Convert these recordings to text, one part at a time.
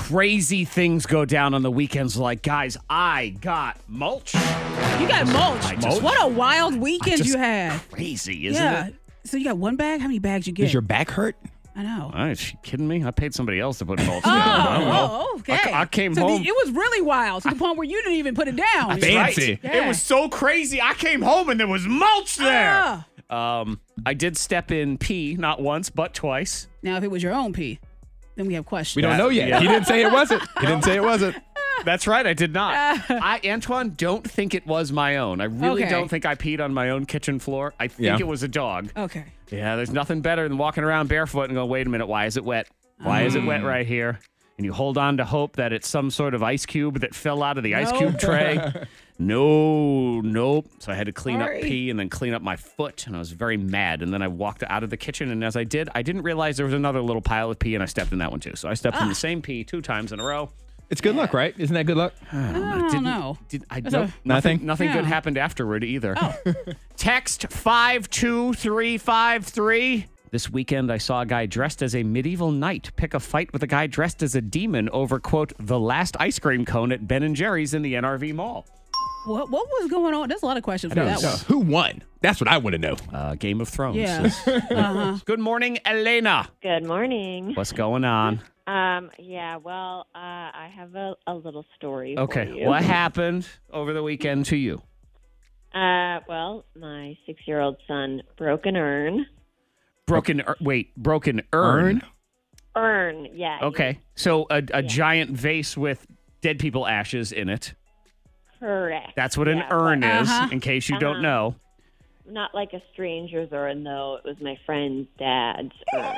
crazy things go down on the weekends. Like, guys, I got mulch. You got mulch. What a wild weekend you had. Crazy, isn't it? So you got one bag? How many bags you get? Does your back hurt? I know. Is she kidding me? I paid somebody else to put mulch down. I don't know. Okay. I came so home. It was really wild to the point where you didn't even put it down. Fancy. Yeah. It was so crazy. I came home and there was mulch there. Ah. I did step in pee, not once, but twice. Now, if it was your own pee, then we have questions. We don't know yet. Yeah. He didn't say it wasn't. That's right, I did not. Antoine, don't think it was my own. I really Okay. don't think I peed on my own kitchen floor. I think it was a dog. Okay. Yeah, there's nothing better than walking around barefoot and going, wait a minute, why is it wet? Why is it wet right here? And you hold on to hope that it's some sort of ice cube that fell out of the ice cube tray. Nope. So I had to clean up pee and then clean up my foot, and I was very mad. And then I walked out of the kitchen, and as I did, I didn't realize there was another little pile of pee, and I stepped in that one too. So I stepped in the same pee 2 times in a row. It's good luck, right? Isn't that good luck? I don't know. Nothing? Nothing good happened afterward either. Text 52353. This weekend, I saw a guy dressed as a medieval knight pick a fight with a guy dressed as a demon over, quote, the last ice cream cone at Ben & Jerry's in the NRV Mall. What was going on? There's a lot of questions for that one. Who won? That's what I want to know. Game of Thrones. Yeah. Good morning, Elena. Good morning. What's going on? I have a little story for you. What happened over the weekend to you? My 6-year-old son broke an urn. Broken urn? Urn, yeah. Okay. So a giant vase with dead people ashes in it. Correct. That's what an urn is, in case you don't know. Not like a stranger's urn, though. It was my friend's dad's urn.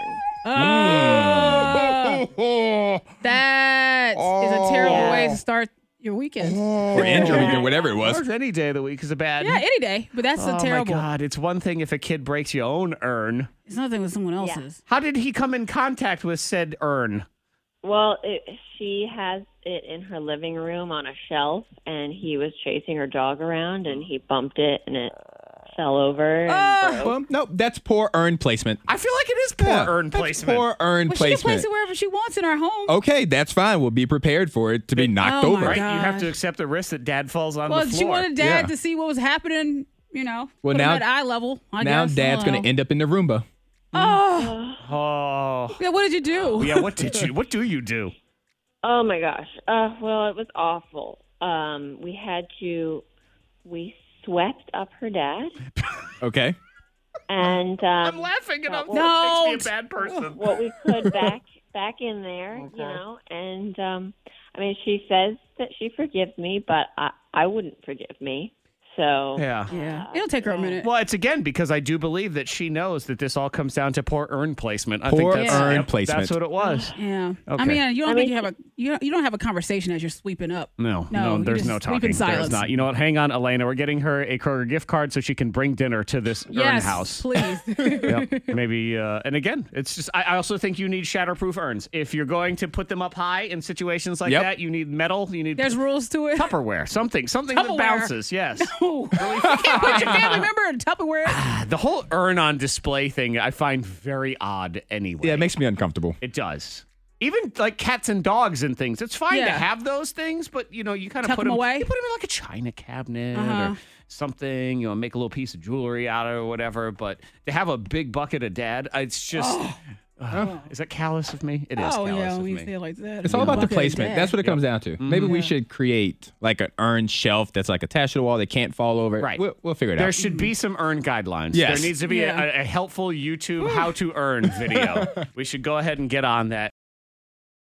Oh, that is a terrible way to start your weekend. Or end your weekend, whatever it was. Or any day of the week is a bad. Yeah, any day, but that's a terrible. Oh, my God. It's one thing if a kid breaks your own urn. It's nothing with someone else's. How did he come in contact with said urn? Well, she has it in her living room on a shelf, and he was chasing her dog around, and he bumped it, and it fell over. And broke. Well, no, that's poor urn placement. I feel like it is poor urn placement. Poor urn Well, she can placement. place it wherever she wants in our home. Okay, that's fine. We'll be prepared for it to be knocked Oh, my over. Right? God. You have to accept the risk that dad falls on Well, the floor. she wanted Dad Yeah. to see what was happening, Well, put now- him at eye level. I Now guess. Dad's going to end up in the Roomba. Oh, Oh. yeah. What did you do? Yeah, what do you do? Oh, my gosh. Well, it was awful. We swept up her dad. Okay. And I'm laughing and it makes me a bad person. what we could back in there, and she says that she forgives me, but I wouldn't forgive me. So Yeah. It'll take her a minute. Well, it's again because I do believe that she knows that this all comes down to poor urn placement. I Poor think that's, urn placement. That's what it was. Yeah. Okay. I mean, you don't think you don't have a conversation as you're sweeping up. No, you there's just no sweep talking. in silence. There's not. You know what? Hang on, Elena. We're getting her a Kroger gift card so she can bring dinner to this urn Yes, house. please. Yep. Maybe. And again, it's just. I also think you need shatterproof urns. If you're going to put them up high in situations like that, you need metal. You need. There's rules to it. Tupperware. Something that Tupperware. bounces. Yes. No. You can't put your family member in Tupperware. The whole urn on display thing I find very odd anyway. Yeah, it makes me uncomfortable. It does. Even like cats and dogs and things. It's fine to Yeah. have those things, but you kind of Tuck put them them away? You put them in like a china cabinet or something, make a little piece of jewelry out of it or whatever, but to have a big bucket of dad, it's just is that callous of me? It is Oh, callous yeah, of when you me. say it like that. It's all about the placement. That's what it comes down to. Mm-hmm. Maybe we should create like an urn shelf that's like attached to the wall that can't fall over. Right. We'll figure it There out. should be some earn guidelines. Yes. There needs to be a helpful YouTube how to earn video. We should go ahead and get on that.